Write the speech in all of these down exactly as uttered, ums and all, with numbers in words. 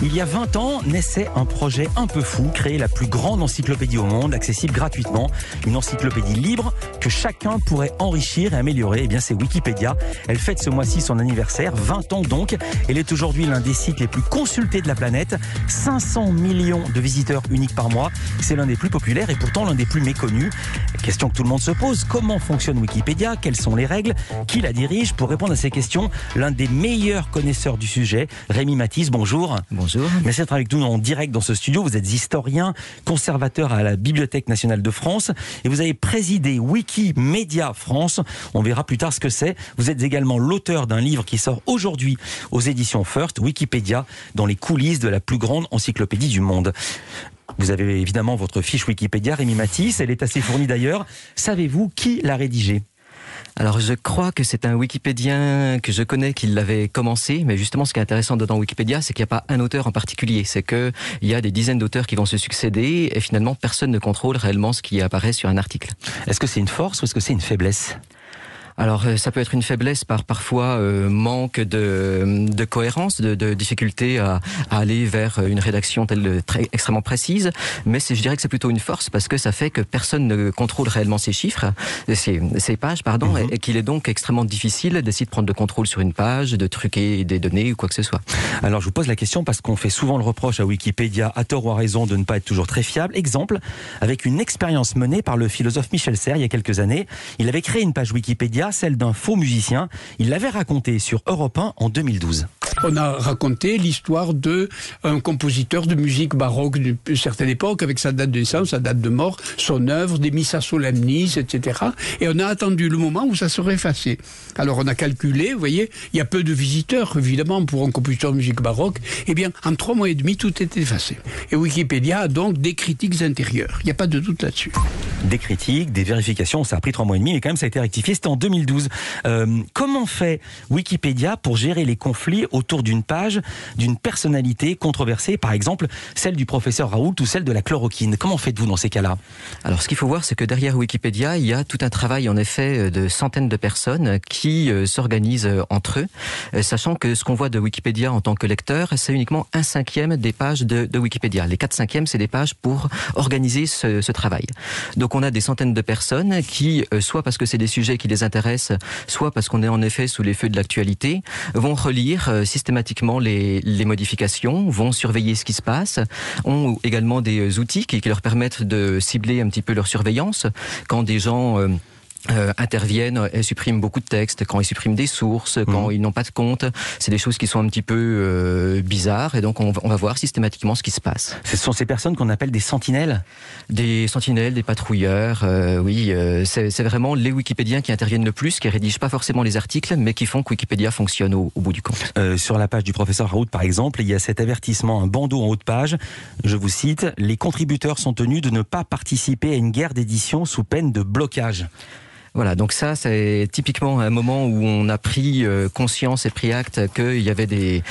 Il y a vingt ans, naissait un projet un peu fou, créer la plus grande encyclopédie au monde, accessible gratuitement. Une encyclopédie libre que chacun pourrait enrichir et améliorer. Eh bien, c'est Wikipédia. Elle fête ce mois-ci son anniversaire, vingt ans donc. Elle est aujourd'hui l'un des sites les plus consultés de la planète. cinq cents millions de visiteurs uniques par mois. C'est l'un des plus populaires et pourtant l'un des plus méconnus. Question que tout le monde se pose, comment fonctionne Wikipédia? Quelles sont les règles? Qui la dirige? Pour répondre à ces questions, l'un des meilleurs connaisseurs du sujet, Rémi Mathis, bonjour. Bonjour. Merci d'être avec nous en direct dans ce studio. Vous êtes historien, conservateur à la Bibliothèque nationale de France et vous avez présidé Wikimedia France. On verra plus tard ce que c'est. Vous êtes également l'auteur d'un livre qui sort aujourd'hui aux éditions Furst, Wikipédia, dans les coulisses de la plus grande encyclopédie du monde. Vous avez évidemment votre fiche Wikipédia, Rémi Mathis. Elle est assez fournie d'ailleurs. Savez-vous qui l'a rédigée ? Alors je crois que c'est un Wikipédien que je connais qui l'avait commencé, mais justement ce qui est intéressant dans Wikipédia, c'est qu'il n'y a pas un auteur en particulier, c'est qu'il y a des dizaines d'auteurs qui vont se succéder et finalement personne ne contrôle réellement ce qui apparaît sur un article. Est-ce que c'est une force ou est-ce que c'est une faiblesse ? Alors ça peut être une faiblesse par parfois euh, manque de, de cohérence, de, de difficulté à, à aller vers une rédaction telle très extrêmement précise, mais c'est, je dirais que c'est plutôt une force parce que ça fait que personne ne contrôle réellement ces chiffres, ces, ces pages, pardon, mm-hmm. et, et qu'il est donc extrêmement difficile d'essayer de prendre le contrôle sur une page, de truquer des données ou quoi que ce soit. Alors je vous pose la question parce qu'on fait souvent le reproche à Wikipédia, à tort ou à raison, de ne pas être toujours très fiable. Exemple, avec une expérience menée par le philosophe Michel Serres il y a quelques années, il avait créé une page Wikipédia, celle d'un faux musicien. Il l'avait raconté sur Europe un en deux mille douze. On a raconté l'histoire d'un compositeur de musique baroque d'une certaine époque, avec sa date de naissance, sa date de mort, son œuvre, des missa solemnis, et cetera. Et on a attendu le moment où ça serait effacé. Alors on a calculé, vous voyez, il y a peu de visiteurs, évidemment, pour un compositeur de musique baroque. Eh bien, en trois mois et demi, tout est effacé. Et Wikipédia a donc des critiques intérieures. Il n'y a pas de doute là-dessus. Des critiques, des vérifications, ça a pris trois mois et demi, mais quand même ça a été rectifié, c'était en deux mille douze. Euh, comment fait Wikipédia pour gérer les conflits autour d'une page, d'une personnalité controversée, par exemple celle du professeur Raoult ou celle de la chloroquine? Comment faites-vous dans ces cas-là? Alors ce qu'il faut voir, c'est que derrière Wikipédia, il y a tout un travail en effet de centaines de personnes qui euh, s'organisent entre eux, euh, sachant que ce qu'on voit de Wikipédia en tant que lecteur, c'est uniquement un cinquième des pages de, de Wikipédia. Les quatre cinquièmes, c'est des pages pour organiser ce, ce travail. Donc on a des centaines de personnes qui, euh, soit parce que c'est des sujets qui les intéressent, soit parce qu'on est en effet sous les feux de l'actualité, vont relire euh, systématiquement les, les modifications, vont surveiller ce qui se passe, ont également des outils qui, qui leur permettent de cibler un petit peu leur surveillance. Quand des gens... Euh, Euh, interviennent et suppriment beaucoup de textes, quand ils suppriment des sources, quand mmh. ils n'ont pas de compte, c'est des choses qui sont un petit peu euh, bizarres et donc on va, on va voir systématiquement ce qui se passe. Ce sont ces personnes qu'on appelle des sentinelles? Des sentinelles, des patrouilleurs, euh, oui, euh, c'est, c'est vraiment les Wikipédiens qui interviennent le plus, qui rédigent pas forcément les articles, mais qui font que Wikipédia fonctionne au, au bout du compte. Euh, sur la page du professeur Raoult, par exemple, il y a cet avertissement, un bandeau en haut de page, je vous cite, « Les contributeurs sont tenus de ne pas participer à une guerre d'édition sous peine de blocage ». Voilà, donc ça, c'est typiquement un moment où on a pris conscience et pris acte qu'il y avait des,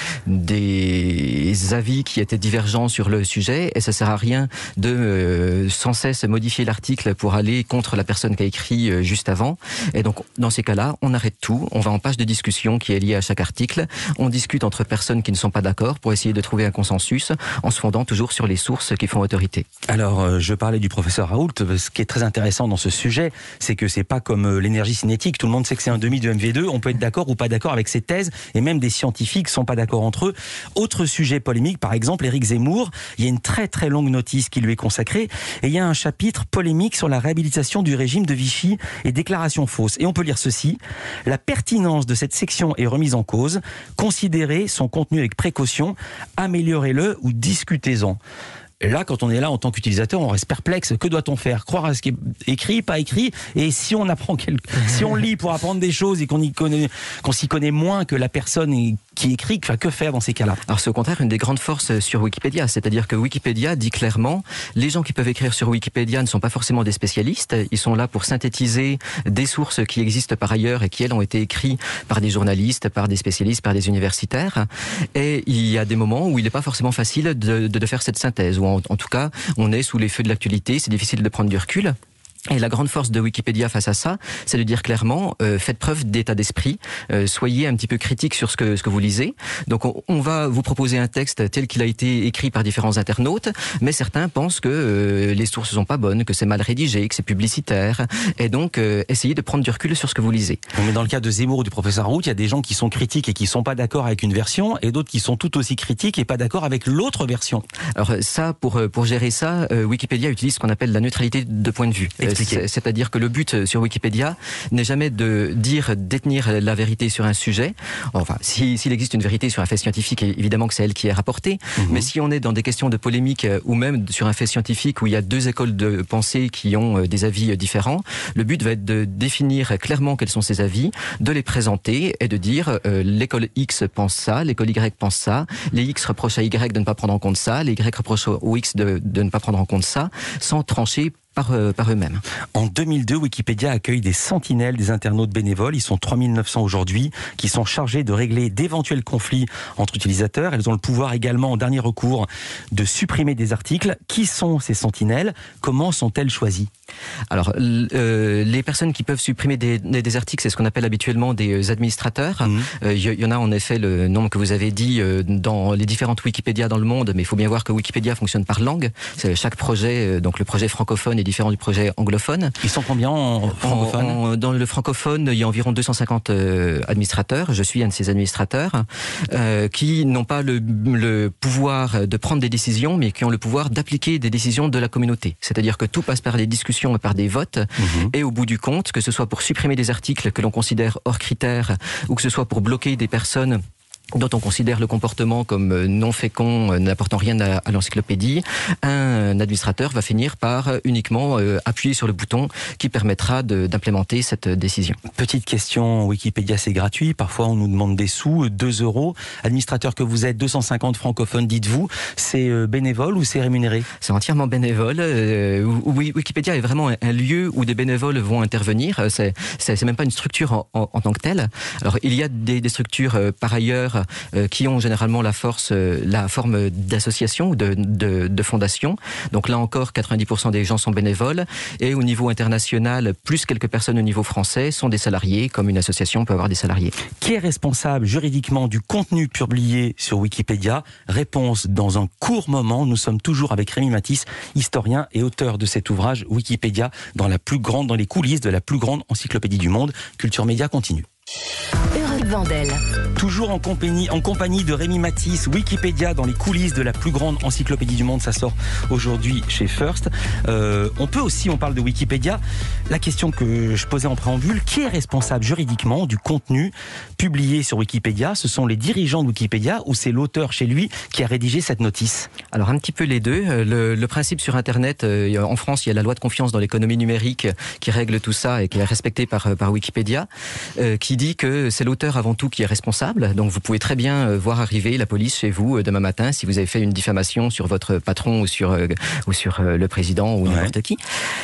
des avis qui étaient divergents sur le sujet et ça sert à rien de euh, sans cesse modifier l'article pour aller contre la personne qui a écrit euh, juste avant. Et donc, dans ces cas-là, on arrête tout, on va en page de discussion qui est liée à chaque article, on discute entre personnes qui ne sont pas d'accord pour essayer de trouver un consensus en se fondant toujours sur les sources qui font autorité. Alors, euh, je parlais du professeur Raoult, ce qui est très intéressant dans ce sujet, c'est que c'est pas comme l'énergie cinétique, tout le monde sait que c'est un demi de M V deux, on peut être d'accord ou pas d'accord avec ses thèses, et même des scientifiques sont pas d'accord entre eux. Autre sujet polémique, par exemple, Éric Zemmour, il y a une très très longue notice qui lui est consacrée, et il y a un chapitre polémique sur la réhabilitation du régime de Vichy et déclarations fausses. Et on peut lire ceci, la pertinence de cette section est remise en cause, considérez son contenu avec précaution, améliorez-le ou discutez-en. Et là, quand on est là en tant qu'utilisateur, on reste perplexe. Que doit-on faire? Croire à ce qui est écrit, pas écrit? Et si on apprend quelque... si on lit pour apprendre des choses et qu'on y connaît, qu'on s'y connaît moins que la personne qui écrit, enfin, que faire dans ces cas-là? Alors c'est au contraire une des grandes forces sur Wikipédia, c'est-à-dire que Wikipédia dit clairement, les gens qui peuvent écrire sur Wikipédia ne sont pas forcément des spécialistes, ils sont là pour synthétiser des sources qui existent par ailleurs et qui elles ont été écrites par des journalistes, par des spécialistes, par des universitaires. Et il y a des moments où il n'est pas forcément facile de, de, de faire cette synthèse, où en, en tout cas on est sous les feux de l'actualité, c'est difficile de prendre du recul. Et la grande force de Wikipédia face à ça, c'est de dire clairement, euh, faites preuve d'état d'esprit, euh, soyez un petit peu critique sur ce que ce que vous lisez. Donc on, on va vous proposer un texte tel qu'il a été écrit par différents internautes, mais certains pensent que euh, les sources sont pas bonnes, que c'est mal rédigé, que c'est publicitaire, et donc euh, essayez de prendre du recul sur ce que vous lisez. Mais dans le cas de Zemmour ou du professeur Raoult, il y a des gens qui sont critiques et qui sont pas d'accord avec une version, et d'autres qui sont tout aussi critiques et pas d'accord avec l'autre version. Alors ça, pour pour gérer ça, euh, Wikipédia utilise ce qu'on appelle la neutralité de point de vue. Expliquez. C'est-à-dire que le but sur Wikipédia n'est jamais de dire, détenir la vérité sur un sujet. Enfin, si, s'il existe une vérité sur un fait scientifique, évidemment que c'est elle qui est rapportée. Mmh. Mais si on est dans des questions de polémique ou même sur un fait scientifique où il y a deux écoles de pensée qui ont des avis différents, le but va être de définir clairement quels sont ces avis, de les présenter et de dire euh, l'école X pense ça, l'école Y pense ça, les X reprochent à Y de ne pas prendre en compte ça, les Y reprochent au X de, de ne pas prendre en compte ça, sans trancher Par, euh, par eux-mêmes. En deux mille deux, Wikipédia accueille des sentinelles, des internautes bénévoles. Ils sont trois mille neuf cents aujourd'hui, qui sont chargés de régler d'éventuels conflits entre utilisateurs. Elles ont le pouvoir également, en dernier recours, de supprimer des articles. Qui sont ces sentinelles? Comment sont-elles choisies? Alors, euh, les personnes qui peuvent supprimer des, des articles, c'est ce qu'on appelle habituellement des administrateurs. Il mmh. euh, y, y en a en effet le nombre que vous avez dit euh, dans les différentes Wikipédia dans le monde, mais il faut bien voir que Wikipédia fonctionne par langue. C'est chaque projet, euh, donc le projet francophone est différent du projet anglophone. Ils sont combien en francophone? en, en, Dans le francophone, il y a environ deux cent cinquante euh, administrateurs. Je suis un de ces administrateurs euh, qui n'ont pas le, le pouvoir de prendre des décisions, mais qui ont le pouvoir d'appliquer des décisions de la communauté. C'est-à-dire que tout passe par des discussions et par des votes. Mmh. Et au bout du compte, que ce soit pour supprimer des articles que l'on considère hors critères ou que ce soit pour bloquer des personnes dont on considère le comportement comme non fécond, n'apportant rien à, à l'encyclopédie, un administrateur va finir par uniquement euh, appuyer sur le bouton qui permettra de, d'implémenter cette décision. Petite question, Wikipédia c'est gratuit, parfois on nous demande des sous, deux euros. Administrateur que vous êtes, deux cent cinquante francophones, dites-vous, c'est euh, bénévole ou c'est rémunéré? C'est entièrement bénévole. Euh, oui, Wikipédia est vraiment un, un lieu où des bénévoles vont intervenir. C'est, c'est, c'est même pas une structure en, en, en tant que telle. Alors il y a des, des structures euh, par ailleurs Euh, qui ont généralement la force, euh, la forme d'association ou de, de, de fondation. Donc là encore, quatre-vingt-dix pour cent des gens sont bénévoles. Et au niveau international, plus quelques personnes au niveau français sont des salariés, comme une association peut avoir des salariés. Qui est responsable juridiquement du contenu publié sur Wikipédia? Réponse dans un court moment. Nous sommes toujours avec Rémi Matisse, historien et auteur de cet ouvrage Wikipédia dans la plus grande, dans les coulisses de la plus grande encyclopédie du monde. Culture Média continue. Europe Vandel. Toujours en compagnie, en compagnie de Rémi Matisse, Wikipédia dans les coulisses de la plus grande encyclopédie du monde. Ça sort aujourd'hui chez First. Euh, on peut aussi, on parle de Wikipédia. La question que je posais en préambule, qui est responsable juridiquement du contenu publié sur Wikipédia? Ce sont les dirigeants de Wikipédia ou c'est l'auteur chez lui qui a rédigé cette notice? Alors un petit peu les deux. Le, le principe sur Internet, euh, en France, il y a la loi de confiance dans l'économie numérique qui règle tout ça et qui est respectée par, par Wikipédia, euh, qui dit que c'est l'auteur avant tout qui est responsable. Donc vous pouvez très bien voir arriver la police chez vous demain matin si vous avez fait une diffamation sur votre patron ou sur, euh, ou sur euh, le président ou ouais. n'importe qui.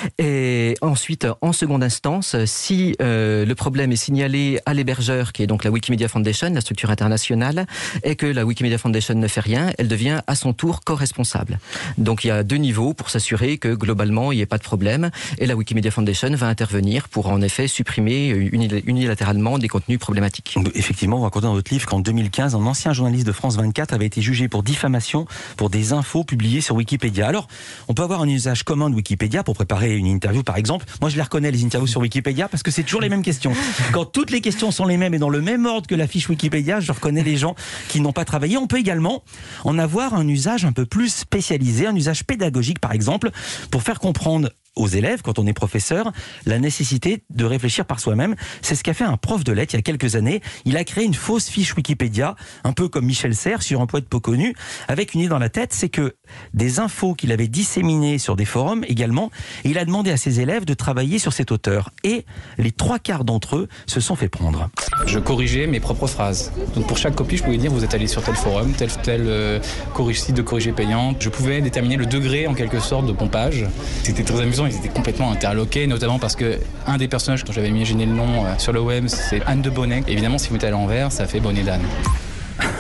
Et ensuite, en seconde instance, si euh, le problème est signalé à l'hébergeur, qui est donc la Wikimedia Foundation, la structure internationale, et que la Wikimedia Foundation ne fait rien, elle devient à son tour co-responsable. Donc il y a deux niveaux pour s'assurer que globalement il n'y ait pas de problème, et la Wikimedia Foundation va intervenir pour en effet supprimer unilatéralement des contenus problématiques. Effectivement, vous racontez dans votre livre qu'en deux mille quinze, un ancien journaliste de France vingt-quatre avait été jugé pour diffamation pour des infos publiées sur Wikipédia. Alors, on peut avoir un usage commun de Wikipédia pour préparer une interview, par exemple. Moi, je les reconnais, les interviews sur Wikipédia, parce que c'est toujours les mêmes questions. Quand toutes les questions sont les mêmes et dans le même ordre que la fiche Wikipédia, je reconnais les gens qui n'ont pas travaillé. On peut également en avoir un usage un peu plus spécialisé, un usage pédagogique, par exemple, pour faire comprendre aux élèves, quand on est professeur, la nécessité de réfléchir par soi-même. C'est ce qu'a fait un prof de lettres il y a quelques années. Il a créé une fausse fiche Wikipédia, un peu comme Michel Serres sur un poète peu connu, avec une idée dans la tête, c'est que des infos qu'il avait disséminées sur des forums également, et il a demandé à ses élèves de travailler sur cet auteur. Et les trois quarts d'entre eux se sont fait prendre. Je corrigeais mes propres phrases. Donc pour chaque copie, je pouvais dire vous êtes allé sur tel forum, tel tel euh, corrige, site de corrigé payant. Je pouvais déterminer le degré en quelque sorte de pompage. C'était très amusant. Ils étaient complètement interloqués, notamment parce que un des personnages dont j'avais imaginé le nom euh, sur le web, c'est Anne de Bonnet. Évidemment, si vous mettez à l'envers, ça fait Bonnet d'Anne.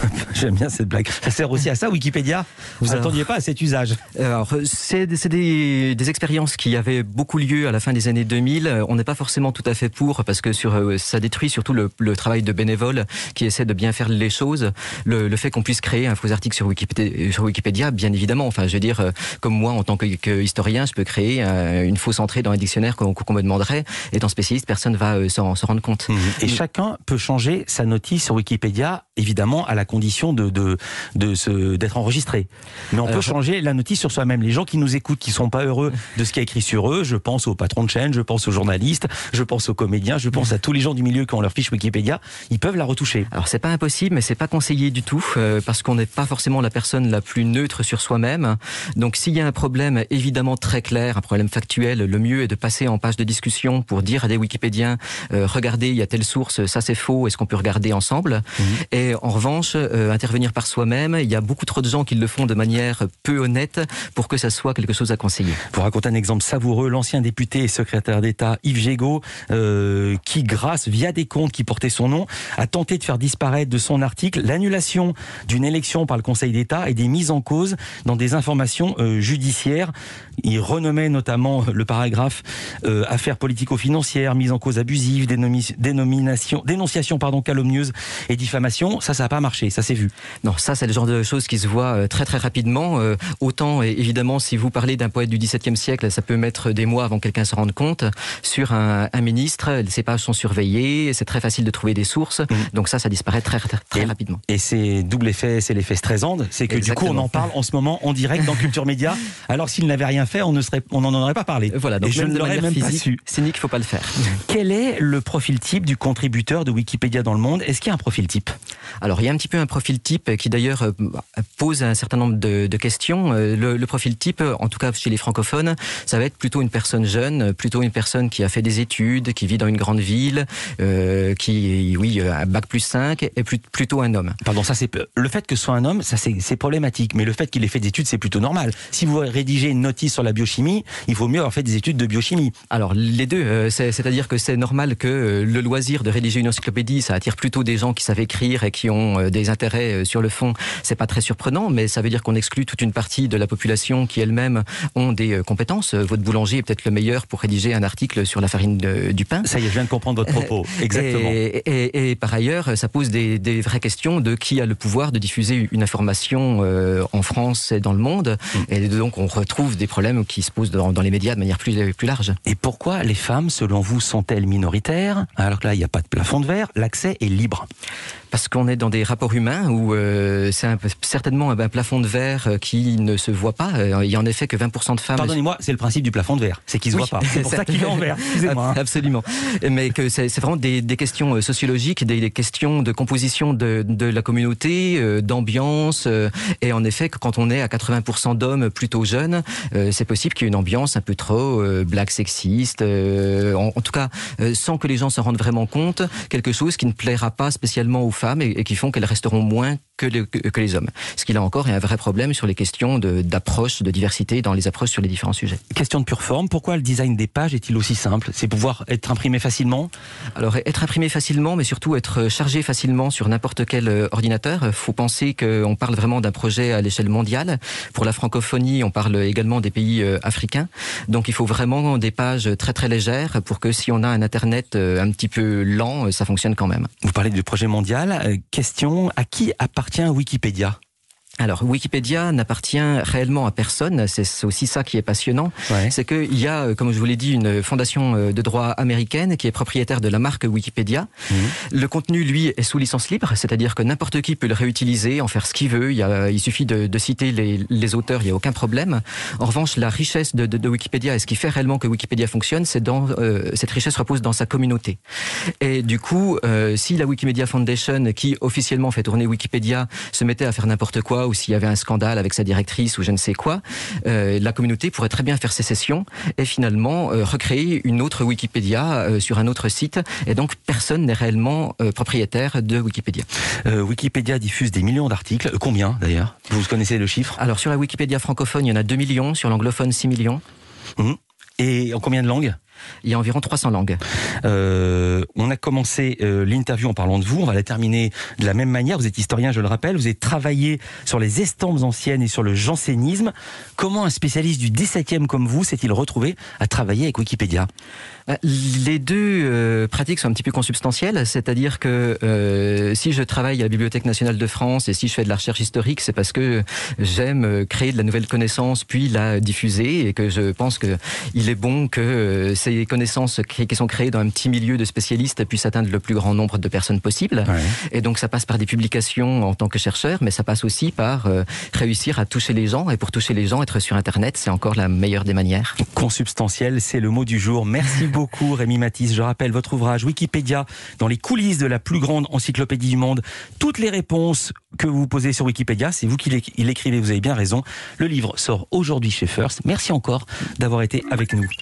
J'aime bien cette blague. Ça sert aussi à ça, Wikipédia? Vous n'attendiez pas à cet usage? Alors, c'est, c'est des, des expériences qui avaient beaucoup lieu à la fin des années deux mille. On n'est pas forcément tout à fait pour, parce que sur, ça détruit surtout le, le travail de bénévoles qui essaient de bien faire les choses. Le, le fait qu'on puisse créer un faux article sur Wikipédia, sur Wikipédia, bien évidemment. Enfin, je veux dire, comme moi, en tant que, que historien, je peux créer une fausse entrée dans un dictionnaire qu'on, qu'on me demanderait. Étant spécialiste, personne ne va s'en, s'en rendre compte. Mmh. Et chacun peut changer sa notice sur Wikipédia, évidemment, à la condition de, de, de se, d'être enregistré. Mais on Alors, peut changer la notice sur soi-même. Les gens qui nous écoutent, qui sont pas heureux de ce qui est écrit sur eux, je pense aux patrons de chaîne, je pense aux journalistes, je pense aux comédiens, je pense à tous les gens du milieu qui ont leur fiche Wikipédia, ils peuvent la retoucher. Alors c'est pas impossible, mais c'est pas conseillé du tout, euh, parce qu'on n'est pas forcément la personne la plus neutre sur soi-même. Donc s'il y a un problème évidemment très clair, un problème factuel, le mieux est de passer en page de discussion pour dire à des Wikipédiens, euh, regardez, il y a telle source, ça c'est faux, est-ce qu'on peut regarder ensemble? Mmh. Et en revanche, euh, intervenir par soi-même, il y a beaucoup trop de gens qui le font de manière peu honnête pour que ça soit quelque chose à conseiller. Pour raconter un exemple savoureux, l'ancien député et secrétaire d'État Yves Gégaud, euh, qui grâce via des comptes qui portaient son nom, a tenté de faire disparaître de son article l'annulation d'une élection par le Conseil d'État et des mises en cause dans des informations euh, judiciaires. Il renommait notamment le paragraphe euh, affaires politico-financières, mise en cause abusive, dénomi- dénomination, dénonciation pardon, calomnieuse et diffamation. Ça, ça n'a pas marché, ça s'est vu. Non, ça c'est le genre de choses qui se voit très très rapidement. Euh, autant évidemment si vous parlez d'un poète du dix-septième siècle, ça peut mettre des mois avant que quelqu'un se rende compte. Sur un, un ministre, ses pages sont surveillées, c'est très facile de trouver des sources. Mmh. Donc ça, ça disparaît très très, très et, rapidement. Et c'est double effet, c'est l'effet Streisand, c'est que Exactement. Du coup on en parle en ce moment en direct dans Culture Média, alors s'il n'avait rien fait, on ne serait, on n'en aurait pas parlé. Voilà, donc et je ne l'aurais même physique, pas su. Cynique, faut pas le faire. Quel est le profil type du contributeur de Wikipédia dans le monde? Est-ce qu'il y a un profil type? Alors il y a un petit peu un profil type qui d'ailleurs pose un certain nombre de, de questions. Le, le profil type, en tout cas chez les francophones, ça va être plutôt une personne jeune, plutôt une personne qui a fait des études, qui vit dans une grande ville, euh, qui, oui, a bac plus cinq, et plus, plutôt un homme. Pardon, ça c'est le fait que ce soit un homme, ça c'est, c'est problématique, mais le fait qu'il ait fait des études, c'est plutôt normal. Si vous rédigez une notice sur la biochimie, il vaut mieux avoir fait des études de biochimie. Alors les deux, euh, c'est, c'est-à-dire que c'est normal que euh, le loisir de rédiger une encyclopédie, ça attire plutôt des gens qui savent écrire et qui ont euh, des intérêts euh, sur le fond. C'est pas très surprenant, mais ça veut dire qu'on exclut toute une partie de la population qui elle-même ont des euh, compétences. Votre boulanger est peut-être le meilleur pour rédiger un article sur la farine de, du pain. Ça y est, je viens de comprendre votre propos. Exactement. Et, et, et par ailleurs, ça pose des, des vraies questions de qui a le pouvoir de diffuser une information euh, en France et dans le monde. Mmh. Et donc, on retrouve des problèmes qui se posent dans, dans les médias de manière plus, plus large. Et pourquoi les femmes, selon vous, sont-elles minoritaires alors que là, il n'y a pas de plafond de verre, l'accès est libre? Parce qu'on est dans des rapports humains où euh, c'est un, certainement un, un plafond de verre qui ne se voit pas. Il y a en effet que vingt pour cent de femmes... Pardonnez-moi, c'est le principe du plafond de verre, c'est qu'il ne se oui, voit pas. C'est pour ça qu'il est en verre, excusez-moi. Absolument. Mais que c'est, c'est vraiment des, des questions sociologiques, des, des questions de composition de, de la communauté, euh, d'ambiance. Euh, et en effet, que quand on est à quatre-vingts pour cent d'hommes plutôt jeunes, euh, c'est possible qu'il y ait une ambiance un peu trop euh, black sexiste. Euh, en, en tout cas, euh, sans que les gens s'en rendent vraiment compte, quelque chose qui ne plaira pas spécialement aux femmes et, et qui font qu'elles resteront moins que, le, que, que les hommes. Ce qui là encore est un vrai problème sur les questions de, d'approche, de diversité dans les approches sur les différents sujets. Question de pure forme, pourquoi le design des pages est-il aussi simple? C'est pouvoir être imprimé facilement? Alors être imprimé facilement, mais surtout être chargé facilement sur n'importe quel ordinateur. Il faut penser qu'on parle vraiment d'un projet à l'échelle mondiale. Pour la francophonie, on parle également des pays africains. Donc il faut vraiment des pages très très légères pour que si on a un internet un petit peu lent, ça fonctionne quand même. Vous parlez du projet mondial. Question, à qui appartient Wikipédia? Alors, Wikipédia n'appartient réellement à personne. C'est aussi ça qui est passionnant. Ouais. C'est qu'il y a, comme je vous l'ai dit, une fondation de droit américaine qui est propriétaire de la marque Wikipédia. Mmh. Le contenu, lui, est sous licence libre, c'est-à-dire que n'importe qui peut le réutiliser, en faire ce qu'il veut. Il, y a, il suffit de, de citer les, les auteurs, il n'y a aucun problème. En revanche, la richesse de, de, de Wikipédia et ce qui fait réellement que Wikipédia fonctionne, c'est dans euh, cette richesse repose dans sa communauté. Et du coup, euh, si la Wikimedia Foundation, qui officiellement fait tourner Wikipédia, se mettait à faire n'importe quoi, ou s'il y avait un scandale avec sa directrice ou je ne sais quoi, euh, la communauté pourrait très bien faire sécession et finalement euh, recréer une autre Wikipédia euh, sur un autre site. Et donc personne n'est réellement euh, propriétaire de Wikipédia. Euh, Wikipédia diffuse des millions d'articles. Combien d'ailleurs? Vous connaissez le chiffre? Alors sur la Wikipédia francophone, il y en a deux millions. Sur l'anglophone, six millions. Mmh. Et en combien de langues? Il y a environ trois cents langues. Euh, on a commencé euh, l'interview en parlant de vous, on va la terminer de la même manière. Vous êtes historien, je le rappelle, vous avez travaillé sur les estampes anciennes et sur le jansénisme. Comment un spécialiste du dix-septième comme vous s'est-il retrouvé à travailler avec Wikipédia ? Les deux euh, pratiques sont un petit peu consubstantielles, c'est-à-dire que euh, si je travaille à la Bibliothèque nationale de France et si je fais de la recherche historique, c'est parce que j'aime créer de la nouvelle connaissance puis la diffuser et que je pense que il est bon que euh, ces connaissances qui sont créées dans un petit milieu de spécialistes puissent atteindre le plus grand nombre de personnes possible. Ouais. Et donc ça passe par des publications en tant que chercheur, mais ça passe aussi par euh, réussir à toucher les gens. Et pour toucher les gens, être sur Internet, c'est encore la meilleure des manières. Consubstantiel, c'est le mot du jour. Merci beaucoup Rémi Mathis. Je rappelle votre ouvrage Wikipédia dans les coulisses de la plus grande encyclopédie du monde. Toutes les réponses que vous posez sur Wikipédia, c'est vous qui l'écrivez, vous avez bien raison. Le livre sort aujourd'hui chez First. Merci encore d'avoir été avec nous.